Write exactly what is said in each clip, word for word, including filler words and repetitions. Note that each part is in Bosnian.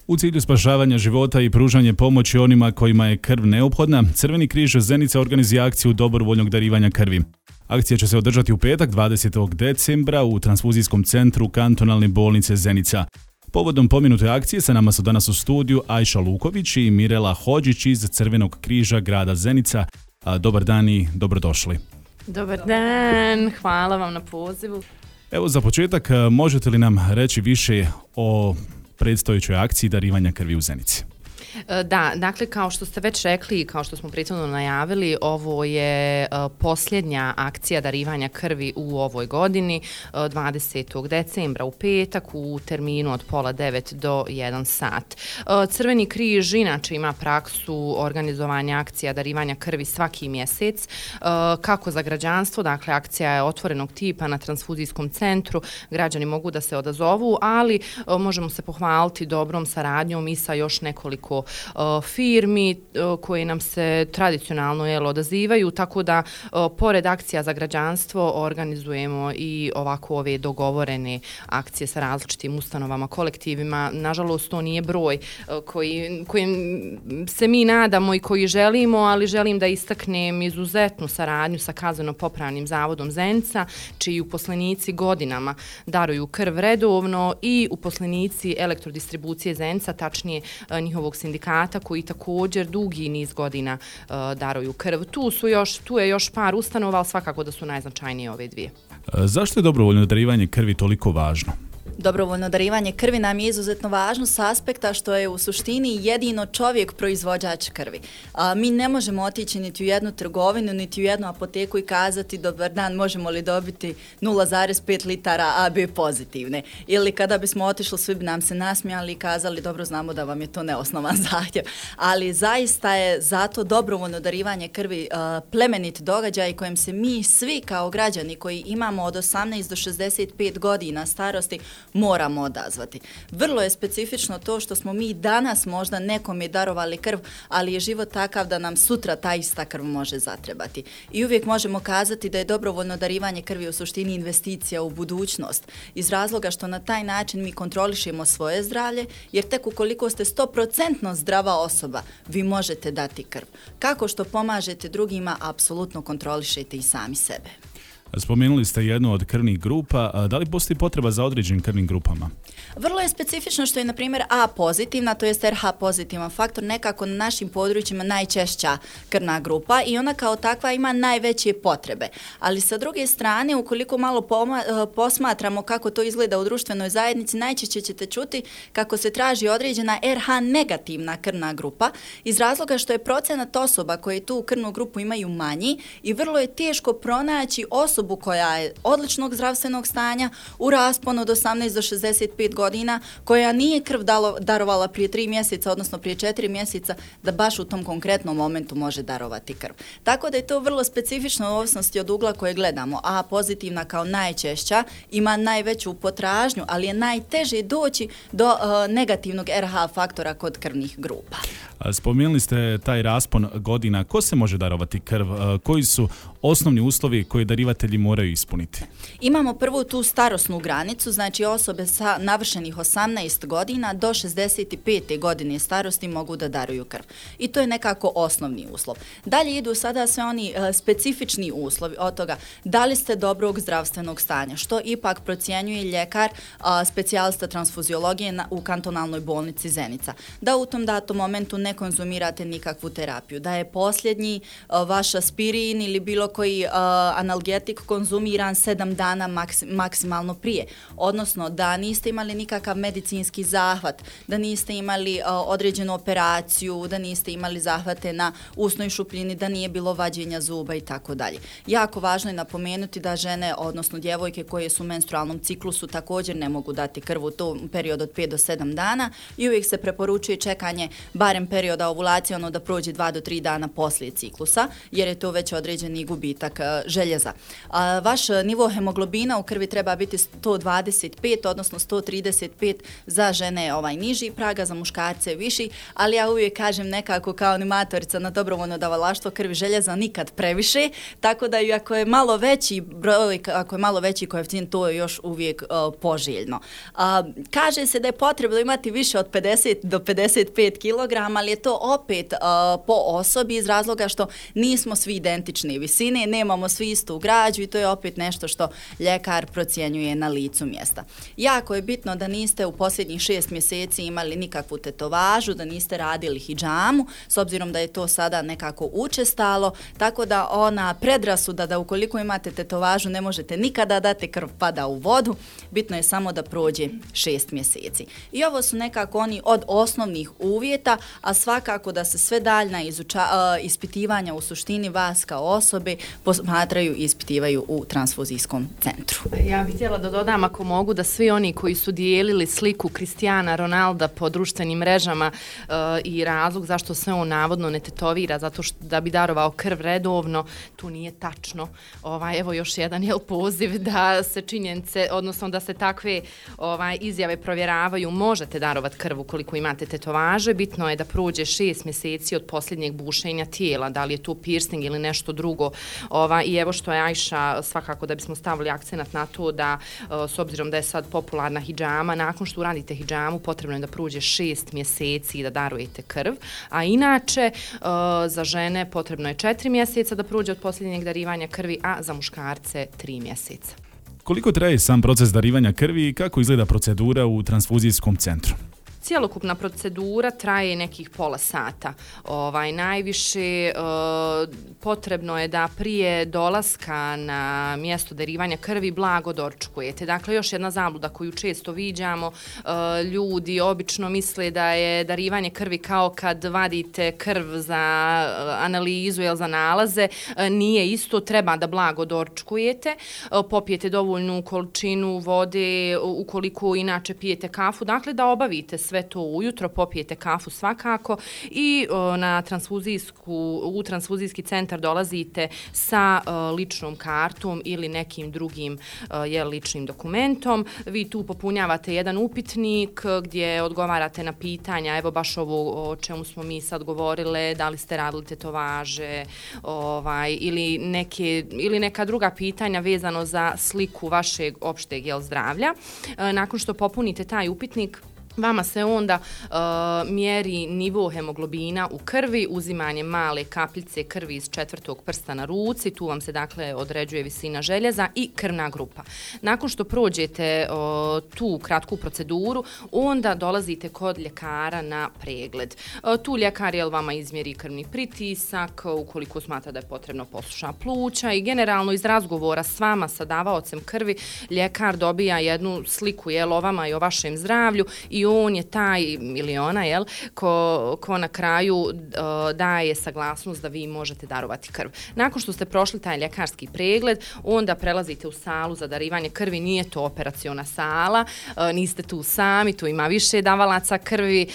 U cilju spašavanja života i pružanje pomoći onima kojima je krv neophodna, Crveni križ Zenica organizira akciju dobrovoljnog darivanja krvi. Akcija će se održati u petak dvadesetog decembra u transfuzijskom centru kantonalne bolnice Zenica. Povodom pomenute akcije sa nama su danas u studiju Ajša Luković i Mirela Hodžić iz Crvenog križa grada Zenica. Dobar dan i dobrodošli. Dobar dan, hvala vam na pozivu. Evo za početak, možete li nam reći više o predstojećoj akciji darivanja krvi u Zenici? Da, dakle kao što ste već rekli i kao što smo prethodno najavili, ovo je uh, posljednja akcija darivanja krvi u ovoj godini, uh, dvadesetog decembra u petak u terminu od pola devet do jedan sat. Uh, Crveni križ inače ima praksu organizovanja akcija darivanja krvi svaki mjesec, uh, kako za građanstvo, dakle akcija je otvorenog tipa na transfuzijskom centru, građani mogu da se odazovu, ali uh, možemo se pohvaliti dobrom saradnjom i sa još nekoliko firmi koje nam se tradicionalno jel, odazivaju, tako da pored akcija za građanstvo organizujemo i ovako ove dogovorene akcije sa različitim ustanovama, kolektivima. Nažalost, to nije broj koji, kojim se mi nadamo i koji želimo, ali želim da istaknem izuzetnu saradnju sa Kazneno-popravnim zavodom Zenica, čiji uposlenici godinama daruju krv redovno, i uposlenici elektrodistribucije Zenica, tačnije njihovog sindikata koji također dugi niz godina uh, daruju krv. Tu su još, tu je još par ustanova, ali svakako da su najznačajnije ove dvije. Zašto je dobrovoljno darivanje krvi toliko važno? Dobrovoljno darivanje krvi nam je izuzetno važno s aspekta što je u suštini jedino čovjek proizvođač krvi. A, mi ne možemo otići niti u jednu trgovinu, niti u jednu apoteku i kazati dobar dan, možemo li dobiti nula zarez pet litara A B pozitivne. Ili kada bismo otišli, svi bi nam se nasmijali i kazali dobro, znamo da vam je to neosnovan zahtjev. Ali zaista je zato dobrovoljno darivanje krvi a, plemenit događaj kojem se mi svi kao građani koji imamo od osamnaest do šezdeset pet godina starosti moramo odazvati. Vrlo je specifično to što smo mi danas možda nekome darovali krv, ali je život takav da nam sutra ta ista krv može zatrebati. I uvijek možemo kazati da je dobrovoljno darivanje krvi u suštini investicija u budućnost, iz razloga što na taj način mi kontrolišemo svoje zdravlje, jer tek ukoliko ste sto posto zdrava osoba, vi možete dati krv. Kako što pomažete drugima, apsolutno kontrolišete i sami sebe. Spomenuli ste jednu od krvnih grupa. Da li postoji potreba za određenim krvnim grupama? Vrlo je specifično što je, na primjer, A pozitivna, to jest R H pozitivan faktor, nekako na našim područjima najčešća krvna grupa i ona kao takva ima najveće potrebe. Ali sa druge strane, ukoliko malo poma- posmatramo kako to izgleda u društvenoj zajednici, najčešće ćete čuti kako se traži određena R H negativna krvna grupa, iz razloga što je procenat osoba koje tu krvnu grupu imaju manji i vrlo je teško pronaći osobu koja je odličnog zdravstvenog stanja u rasponu od osamnaest do šezdeset pet godina, koja nije krv dalo, darovala prije tri mjeseca, odnosno prije četiri mjeseca, da baš u tom konkretnom momentu može darovati krv. Tako da je to vrlo specifično u ovisnosti od ugla koje gledamo. A pozitivna kao najčešća ima najveću potražnju, ali je najteže doći do uh, negativnog R H faktora kod krvnih grupa. Spomenuli ste taj raspon godina. Ko se može darovati krv? Koji su osnovni uslovi koje darivatelji moraju ispuniti? Imamo prvu tu starosnu granicu, znači osobe sa navršenih osamnaest godina do šezdeset pet godine starosti mogu da daruju krv. I to je nekako osnovni uslov. Dalje idu sada sve oni uh, specifični uslovi od toga da li ste dobrog zdravstvenog stanja, što ipak procjenjuje ljekar uh, specijalista transfuziologije na, u kantonalnoj bolnici Zenica. Da u tom datom momentu ne konzumirate nikakvu terapiju, da je posljednji uh, vaš aspirin ili bilo koji uh, analgetik konzumiran sedam dana maks- maksimalno prije, odnosno da niste imali nikakav medicinski zahvat, da niste imali uh, određenu operaciju, da niste imali zahvate na usnoj šupljini, da nije bilo vađenja zuba i tako dalje. Jako važno je napomenuti da žene, odnosno djevojke koje su u menstrualnom ciklusu također ne mogu dati krv u tom periodu od pet do sedam dana i uvijek se preporučuje čekanje barem perioda ovulacije, ono da prođe dva do tri dana poslije ciklusa, jer je to već određeni gubitak gubitak željeza. Vaš nivo hemoglobina u krvi treba biti sto dvadeset pet, odnosno sto trideset pet za žene ovaj niži praga, za muškarce viši, ali ja uvijek kažem nekako kao animatorica na dobrovoljno davalaštvo krvi željeza nikad previše, tako da i ako je malo veći broj, ako je malo veći koeficijent, to je još uvijek uh, poželjno. Uh, kaže se da je potrebno imati više od pedeset do pedeset pet kilograma, ali je to opet uh, po osobi iz razloga što nismo svi identične visine, nemamo svi istu građu i to je opet nešto što ljekar procjenjuje na licu mjesta. Jako je bitno da niste u posljednjih šest mjeseci imali nikakvu tetovažu, da niste radili hidžamu, s obzirom da je to sada nekako učestalo, tako da ona predrasuda da ukoliko imate tetovažu ne možete nikada dati, krv pada u vodu, bitno je samo da prođe šest mjeseci. I ovo su nekako oni od osnovnih uvjeta, a svakako da se sve daljna izuča, uh, ispitivanja u suštini vas kao osobe posmatraju i ispitivaju u transfuzijskom centru. Ja bih htjela da dodam, ako mogu, da svi oni koji su dijelili sliku Cristiana Ronalda po društvenim mrežama uh, i razlog zašto se on navodno ne tetovira, zato što da bi darovao krv redovno, tu nije tačno. Ovaj, evo još jedan jel, poziv da se činjenice, odnosno da se takve ovaj, izjave provjeravaju. Možete darovati krv ukoliko imate tetovaže. Bitno je da prođe šest mjeseci od posljednjeg bušenja tijela, da li je tu piercing ili nešto drugo. Ovaj, I evo što je Ajša, svakako da bismo stavili akcenat na to da, s obzirom da je sad popularna hidžama, nakon što uradite hidžamu, potrebno je da prođe šest mjeseci da darujete krv. A inače, za žene potrebno je četiri mjeseca da prođe od posljednjeg darivanja krvi, a za muškarce tri mjeseca. Koliko traje sam proces darivanja krvi i kako izgleda procedura u transfuzijskom centru? Cijelokupna procedura traje nekih pola sata. Ovaj, najviše uh, potrebno je da prije dolaska na mjesto darivanja krvi blago doručkujete. Dakle, još jedna zabluda koju često viđamo, uh, ljudi obično misle da je darivanje krvi kao kad vadite krv za analizu ili za nalaze. Uh, nije isto, treba da blago doručkujete, uh, popijete dovoljnu količinu vode, ukoliko inače pijete kafu, dakle da obavite sve sve to ujutro, popijete kafu svakako i o, na transfuzijsku, u transfuzijski centar dolazite sa o, ličnom kartom ili nekim drugim o, je, ličnim dokumentom. Vi tu popunjavate jedan upitnik gdje odgovarate na pitanja, evo baš ovo o čemu smo mi sad govorile, da li ste radili tetovaže ovaj, ili, neke, ili neka druga pitanja vezano za sliku vašeg opšteg jel, zdravlja. E, nakon što popunite taj upitnik, vama se onda uh, mjeri nivo hemoglobina u krvi, uzimanjem male kapljice krvi iz četvrtog prsta na ruci, tu vam se dakle određuje visina željeza i krvna grupa. Nakon što prođete uh, tu kratku proceduru, onda dolazite kod ljekara na pregled. Uh, tu ljekar jel vama izmjeri krvni pritisak, uh, ukoliko smatra da je potrebno posluša pluća i generalno iz razgovora s vama, sa davaocem krvi, ljekar dobija jednu sliku jel, o vama i o vašem zdravlju i on je taj ili ona jel, ko, ko na kraju uh, daje saglasnost da vi možete darovati krv. Nakon što ste prošli taj ljekarski pregled, onda prelazite u salu za darivanje krvi, nije to operaciona sala, uh, niste tu sami, tu ima više davalaca krvi,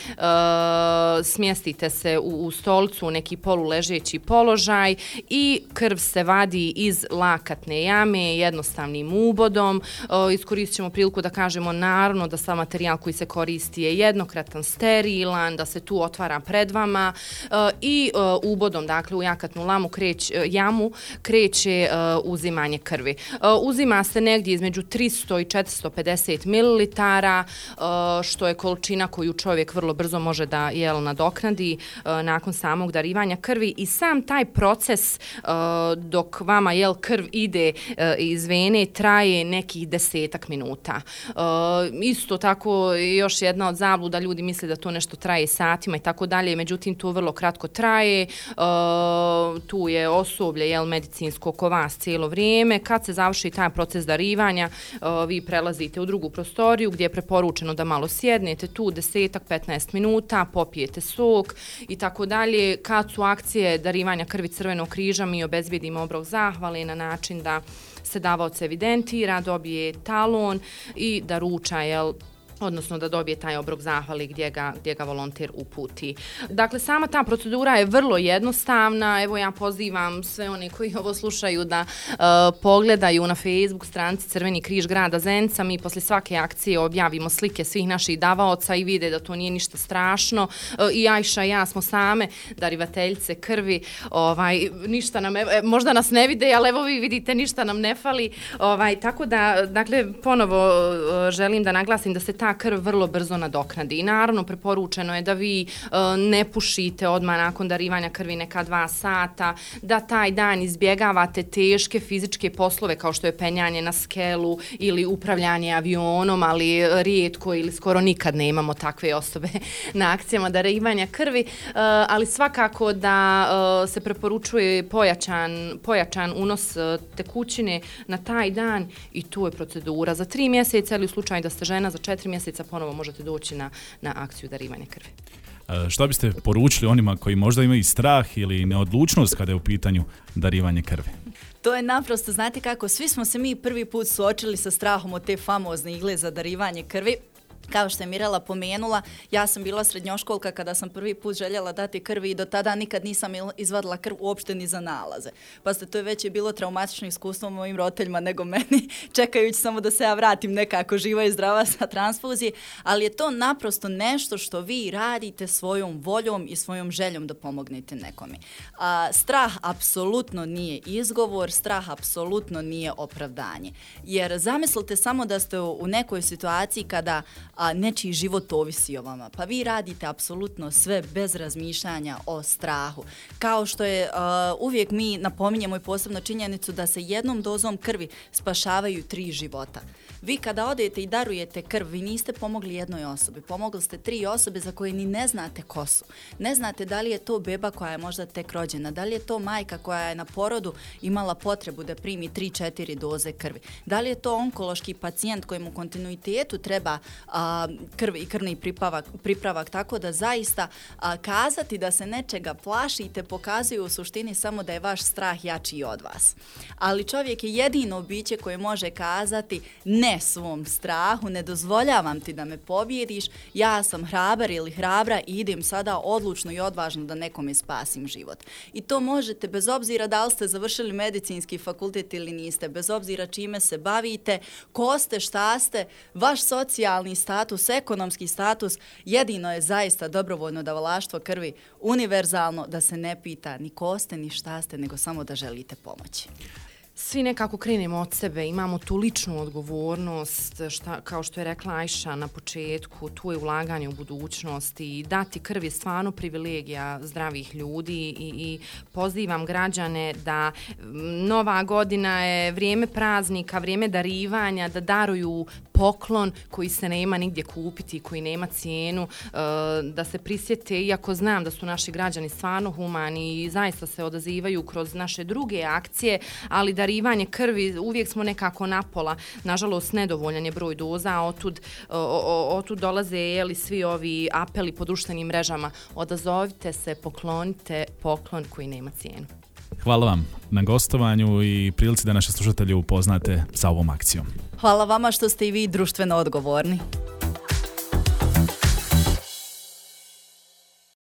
uh, smjestite se u, u stolicu u neki poluležeći položaj i krv se vadi iz lakatne jame jednostavnim ubodom. Uh, iskoristit ćemo priliku da kažemo naravno da sav materijal koji se koristi je jednokratan, sterilan, da se tu otvara pred vama uh, i uh, ubodom, dakle u jakatnu lamu kreć, uh, jamu kreće uh, uzimanje krvi. Uh, uzima se negdje između tristo i četiristo pedeset mililitara, uh, što je količina koju čovjek vrlo brzo može da jel, nadoknadi uh, nakon samog darivanja krvi i sam taj proces uh, dok vama jel, krv ide uh, iz vene traje nekih desetak minuta. Uh, isto tako još jedna od zabluda, ljudi misle da to nešto traje satima i tako dalje, međutim to vrlo kratko traje, uh, tu je osoblje jel, medicinsko oko vas cijelo vrijeme, kad se završi taj proces darivanja, uh, vi prelazite u drugu prostoriju gdje je preporučeno da malo sjednete tu desetak petnaest minuta, popijete sok i tako dalje. Kad su akcije darivanja krvi Crvenog križa, mi obezbijedimo obrok zahvale na način da se davaoc evidentira, dobije talon i da ruča jel, odnosno da dobije taj obrok zahvali gdje ga, gdje ga volonter uputi. Dakle, sama ta procedura je vrlo jednostavna. Evo, ja pozivam sve one koji ovo slušaju da uh, pogledaju na Facebook stranici Crveni križ grada Zenica. Mi posle svake akcije objavimo slike svih naših davaoca i vide da to nije ništa strašno. Uh, I Ajša i ja smo same darivateljice krvi. Ovaj, ništa nam, evo, možda nas ne vide, ali evo vi vidite, ništa nam ne fali. Ovaj, tako da, dakle, ponovo uh, želim da naglasim da se ta krv vrlo brzo nadoknadi. I naravno preporučeno je da vi uh, ne pušite odmah nakon darivanja krvi neka dva sata, da taj dan izbjegavate teške fizičke poslove kao što je penjanje na skelu ili upravljanje avionom, ali rijetko ili skoro nikad ne imamo takve osobe na akcijama darivanja krvi, uh, ali svakako da uh, se preporučuje pojačan, pojačan unos uh, tekućine na taj dan i tu je procedura za tri mjeseca ili u slučaju da ste žena za četiri mjeseca ponovo možete doći na, na akciju darivanja krvi. E, šta biste poručili onima koji možda imaju strah ili neodlučnost kada je u pitanju darivanje krvi? To je naprosto, znate kako, svi smo se mi prvi put suočili sa strahom od te famozne igle za darivanje krvi. Kao što je Mirela pomenula, ja sam bila srednjoškolka kada sam prvi put željela dati krvi i do tada nikad nisam izvadila krv uopšte ni za nalaze. Pa ste, to je već je bilo traumatično iskustvo mojim roditeljima nego meni, čekajući samo da se ja vratim nekako živa i zdrava sa transfuzije, ali je to naprosto nešto što vi radite svojom voljom i svojom željom da pomognete nekome. A, strah apsolutno nije izgovor, strah apsolutno nije opravdanje. Jer zamislite samo da ste u nekoj situaciji kada a nečiji život ovisi o vama. Pa vi radite apsolutno sve bez razmišljanja o strahu. Kao što je uh, uvijek mi napominjemo i posebno činjenicu da se jednom dozom krvi spašavaju tri života. Vi kada odete i darujete krv, vi niste pomogli jednoj osobi, pomogli ste tri osobe za koje ni ne znate ko su. Ne znate da li je to beba koja je možda tek rođena, da li je to majka koja je na porodu imala potrebu da primi tri četiri doze krvi, da li je to onkološki pacijent kojem u kontinuitetu treba a, krv i krvni pripravak, pripravak, tako da zaista a, kazati da se nečega plašite pokazuje u suštini samo da je vaš strah jači od vas. Ali čovjek je jedino biće koje može kazati ne svom strahu, ne dozvoljavam ti da me pobjediš, ja sam hrabar ili hrabra i idem sada odlučno i odvažno da nekome spasim život. I to možete bez obzira da li ste završili medicinski fakultet ili niste, bez obzira čime se bavite, ko ste, šta ste, vaš socijalni status, ekonomski status, jedino je zaista dobrovoljno davalaštvo krvi univerzalno da se ne pita ni ko ste, ni šta ste, nego samo da želite pomoći. Svi nekako krenemo od sebe, imamo tu ličnu odgovornost, šta, kao što je rekla Ajša na početku, tu je ulaganje u budućnost i dati krv je stvarno privilegija zdravih ljudi i, i pozivam građane da nova godina je vrijeme praznika, vrijeme darivanja, da daruju poklon koji se nema nigdje kupiti, koji nema cijenu, da se prisjete, iako znam da su naši građani stvarno humani i zaista se odazivaju kroz naše druge akcije, ali darivanje krvi uvijek smo nekako napola, nažalost nedovoljan je broj doza, a otud, otud dolaze jeli, svi ovi apeli po društvenim mrežama, odazovite se, poklonite poklon koji nema cijenu. Hvala vam na gostovanju i prilici da naše slušatelje upoznate sa ovom akcijom. Hvala vama što ste i vi društveno odgovorni.